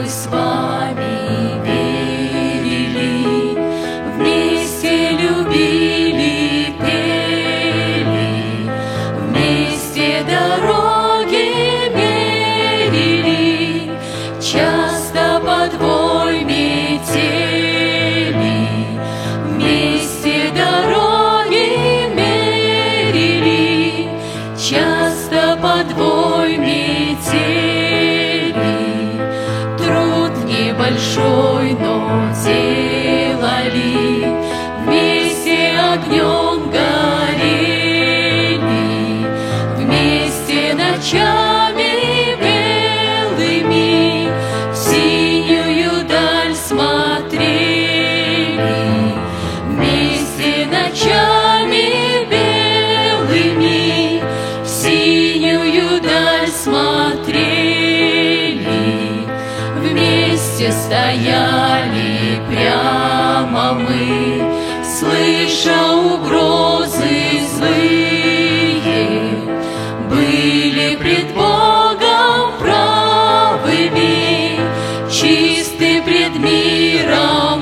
с вами верили, вместе любили, пели, вместе дороги мерили, часто подвой метели, вместе дороги мерили, часто подвой метели. Труд небольшой, но делали, вместе огнем горели, вместе ночами белыми в синюю даль смотрели, вместе ночами белыми в синюю даль смотрели, вместе стояли прямо мы, слыша угрозы злые, были пред Богом правыми, чисты пред миром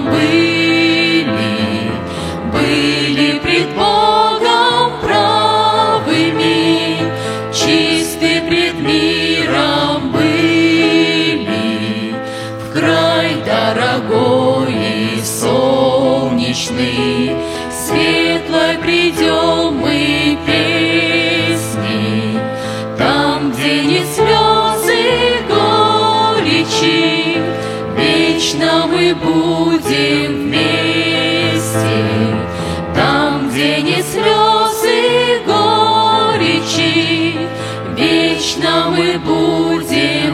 были пред Богом правыми, чисты пред миром были. В край дорогой и солнечный, светлой придем мы песни, там, где не слезы горечи, вечно мы будем вместе, там, где не слезы горечи, вечно мы будем